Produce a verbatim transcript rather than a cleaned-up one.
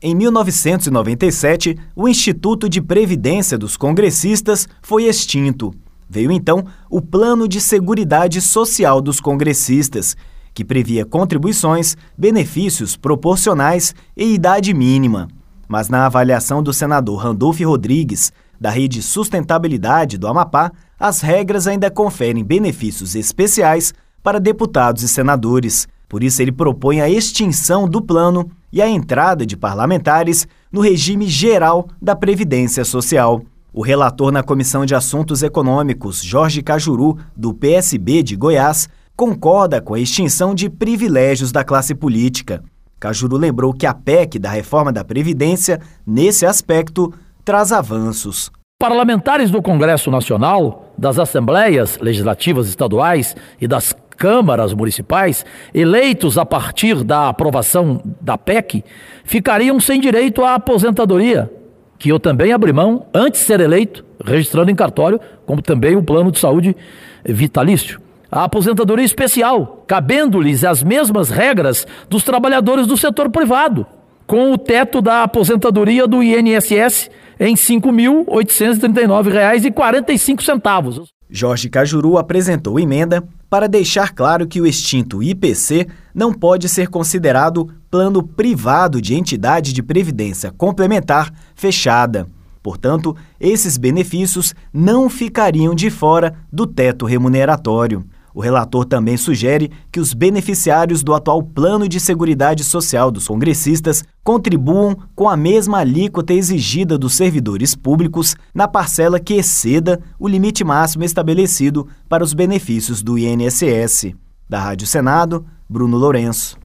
Em mil novecentos e noventa e sete, o Instituto de Previdência dos Congressistas foi extinto. Veio então o Plano de Seguridade Social dos Congressistas, que previa contribuições, benefícios proporcionais e idade mínima. Mas na avaliação do senador Randolph Rodrigues, da Rede Sustentabilidade do Amapá, as regras ainda conferem benefícios especiais para deputados e senadores. Por isso, ele propõe a extinção do plano e a entrada de parlamentares no regime geral da Previdência Social. O relator na Comissão de Assuntos Econômicos, Jorge Cajuru, do P S B de Goiás, concorda com a extinção de privilégios da classe política. Cajuru lembrou que a P E C da reforma da Previdência, nesse aspecto, traz avanços. Parlamentares do Congresso Nacional, das Assembleias Legislativas Estaduais e das câmaras municipais, eleitos a partir da aprovação da P E C, ficariam sem direito à aposentadoria, que eu também abri mão antes de ser eleito, registrando em cartório, como também o plano de saúde vitalício. A aposentadoria especial, cabendo-lhes as mesmas regras dos trabalhadores do setor privado, com o teto da aposentadoria do I N S S em cinco mil oitocentos e trinta e nove reais e quarenta e cinco centavos. Jorge Cajuru apresentou emenda para deixar claro que o extinto I P C não pode ser considerado plano privado de entidade de previdência complementar fechada. Portanto, esses benefícios não ficariam de fora do teto remuneratório. O relator também sugere que os beneficiários do atual Plano de Seguridade Social dos congressistas contribuam com a mesma alíquota exigida dos servidores públicos na parcela que exceda o limite máximo estabelecido para os benefícios do I N S S. Da Rádio Senado, Bruno Lourenço.